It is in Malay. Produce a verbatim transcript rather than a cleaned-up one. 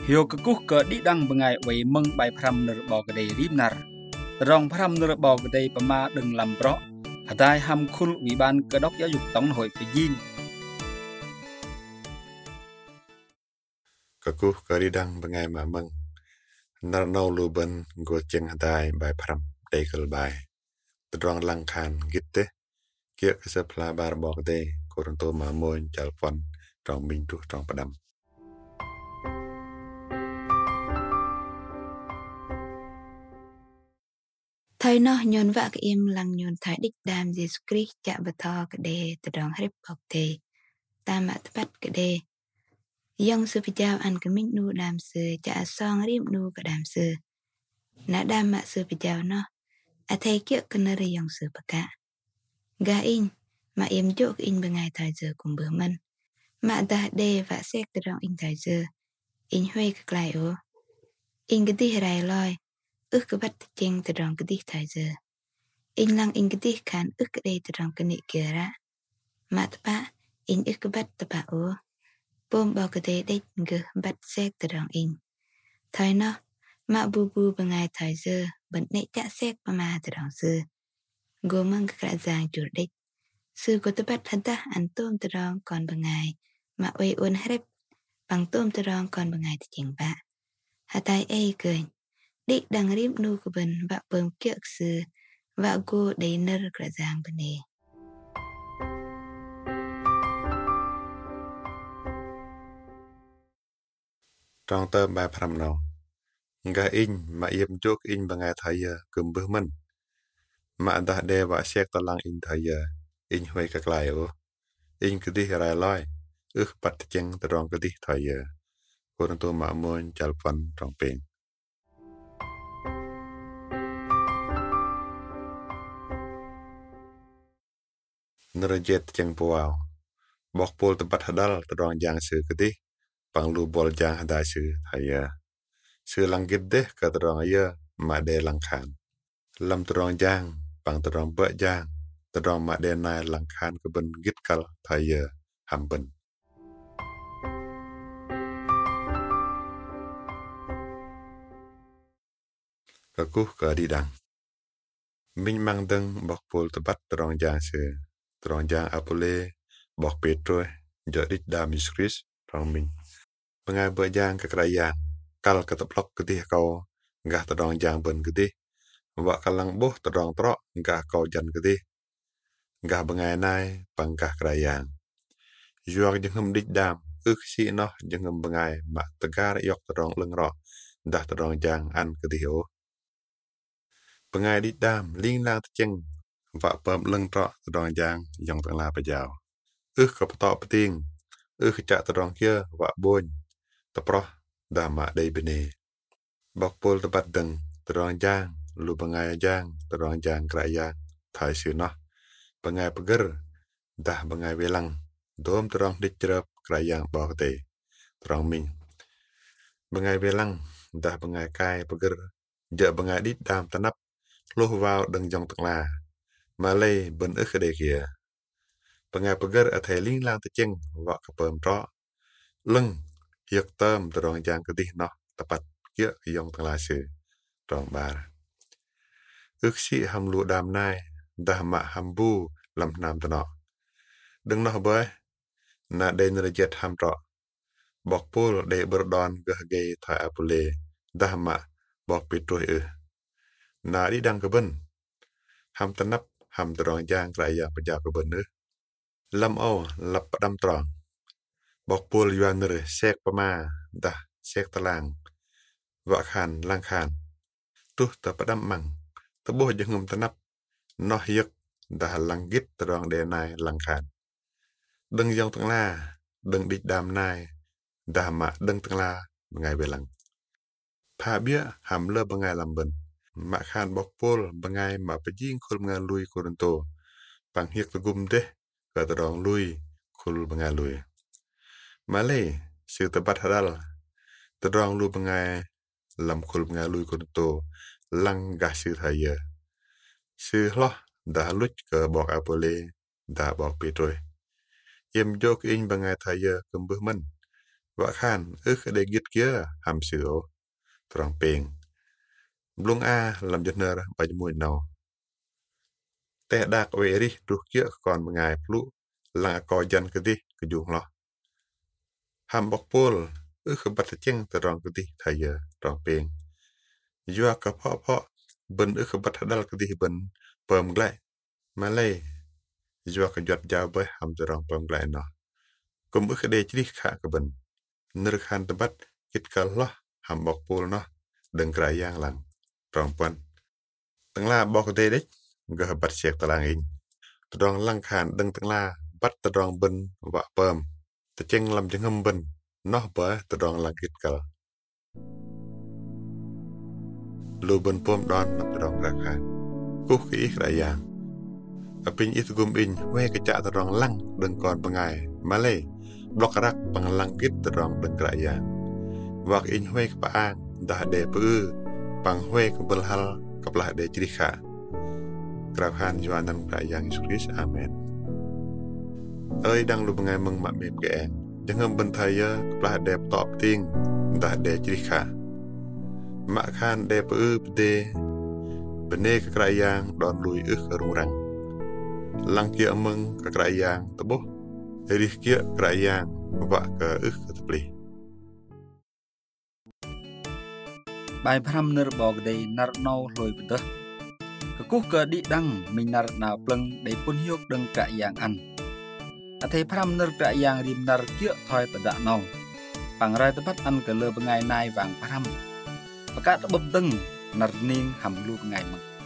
Hiu kekuh ke didang bengai wei meng bai pram nerbau kedai rimnar. Rong pram nerbau kedai pema deng lamprok. Hadai ham kul wiban kedok ya yuk tong hoi pejin. Kekuh ke didang bengai ma meng. Nar nau luben go cheng hadai bai pram dai kel bai. Tedrong langkan gitte. Kia kesepla bar bok dai. Koronto ma moin jalpon. Trong minh tu trong padam. Thời nó nhon vạ cái im lăng nhon thái đích đam Jesus Christ chạm bờ thò cái đề từ đòn hấp bọc đề ta mạ bắt cái đề dòng sư phi chào ăn cái minh nu đam sư chả song rim nu cái đam sư nã đam mạ sư phi chào nó à thầy kia cái nơi dòng sư bạc cả gà in mà em chỗ in bên ngày thời giờ cùng bữa mình mạ ta đề và xét từ đòn in thời giờ in huê cái lại ô in cái đi hài loi ước cái bắt chênh từ đòn cái đi thời giờ in lăng in cái đi khán ước cái đây từ đòn cái nị kia ra mà tập bạ in ước cái bắt tập bạ ô bom bao cái đây đây ngờ bắt xét từ đòn in thời nó mà bu bu bằng ngày thời giờ bận nệ chạ xét mà từ đòn xưa gồm mang cái giang chủ đích sư có tập bắt thân ta ăn tôm từ đòn còn bằng ngày mà ôi ôn hết bằng tôm từ đòn còn bằng ngày thì chỉnh bạ hà tai ai cười đi đằng rim nu của bên và bơm kiệu sư và cô đầy nơ cả giang bên này. Trong tơ bai pram nau. Nga in ma yem jok in bangai thaya kum bơ man. Ma dah de wa siak talang in thaya in huay kaklai o. In kedi rai loi. Ước pat cheng terong kedi thaya. Koronto ma mon jalpan trong peng. Nerajet cheng puau. Bok pol tempat hadal terong jang sư kedi. Pang lu bol jang hadai sư thaya. Sư lang git deh ke terong aya ma de lang khan. Lam terong jang pang terong bek jang. Terong ma de nai lang khan ke ben git kal thaya ham ben. Kekuh ke didang. Minh mang deng bok pol tepat terong jang sư. Terong jang apole bok petro jodit dam Yesus terong minh. Pengai bek jang ke kerajaan. Kal keteplok kedih kau ngah terong jang ben kedih. Wak kalang boh terong trok ngah kau jan kedih. Ngah bengai nai pangkah kerajaan. Juak jengem dik dam uk si noh jengem bengai mak tegar yok terong leng rok. Dah terong jang an kedih o. Pengai dik dam ling lang techeng. Wak pem leng trok terong jang yang tengah pejau. Uk kepetok peting. Uk kecak terong kia wak boñ. Teproh dah mak day bene. Bok pol tepat deng terong jang lu pengai jang terong jang kerajaan thai sư noh. Pengai peger dah pengai welang dom terong dik jerap kerajaan bok te terong minh. Pengai welang dah pengai kai peger jak pengai dik dam tanap luh vào deng jong tengla. Malay ben uk de kia. Pengai peger athai ling lang techeng wak kepem trok. Leng hiek tam terong jang kedih noh tepat kia yong tengla sư trong bar. Ước si ham lu đam nai dah mak hambu lam nam tenok. Đừng noh bơi na de nerajet ham trok. Bok pul de berdon geh gay thai apule dah mak bok petroi ư. Na di dang keben ham tenap ham terong jang kerajaan pejak keben ư. Lam o lap padam terong. Bok pul yuan nere sek pema dah sek telang. Wak khan lang khan. Tuh ta padam mang. Tebuh jengem tenap. Noh yek dah langgit terong de nai lang khan. Deng jong tengla. Deng dik dam nai. Dah mak deng tengla bengai belang. Pha bia ham le bengai lam ben. Mak khan bok pul bengai mak pejing kul bengai lui Korinto. Pang hiek tegum deh ke terong lui kul bengai lui. Malay sư tepat hadal. Terong lu bengai lam kul bengai lui Korinto. Lang gah sư thaya. Sư loh dah luch ke bok apole dah bok petroi. Yem jok in bengai thaya kembuh men. Vợ khan ức để giết kia hàm sửa tròn bền Blung A làm giật nơ bà mùi nào Tè đạc về đi rút kia còn một ngày plu là có dân cái đi cái dùng lo hàm bọc pol ức bắt chân từ rong cái đi thay giờ tròn bền Dua ka pho pho bên ức bắt đal cái đi bên bơm lại mà lây Dua ka giọt dao với hàm từ rong bơm lại nó cùng ức để chỉ khá cái bên nır khan tebat kit kallo hàm bọc pol nó đừng cái yang lằng tròn quan tengah la bọc de đấy gờ bắt sẹt talang in tròn lăng khan đừng tengah la bắt tròn bên vạ bơm ta cheng làm cheng ngâm bên nó bờ tròn lăng kit kal lu bên pom đòn nằm tròn ra khan cúc kỹ cái yang apin itu gum in we kecak tròn lăng đừng còn bằng ngày Malay blok rak bằng lăng kit tròn đừng cái yang vak in we ka ang dah de pu bằng we ka belhal kaplah de cerika Keraphan Yohanan Prayang Yesus Kristus Amen ơi đang lu bengai meng mak mem ke jangan bentaya kaplah de top ting dah de cerika mak khan de pu de bene ka krayang don lui ức rung rang lang kia meng ka krayang teboh ri kia krayang wa ka ức ka tepli បាយប្រាំនរបងដេណារណោលុយបដកគុះកឌីដាំងមីណារណាប្លឹងដេពុនយកដឹងកាយ៉ាងអានអថេប្រាំនរកាយ៉ាងរីមណារគៀថយតដណោបង្រៃតបាត់អានកលើបងៃណាយវាងប្រាំបកាតបបដឹងណារនីងហាំលូបងៃមក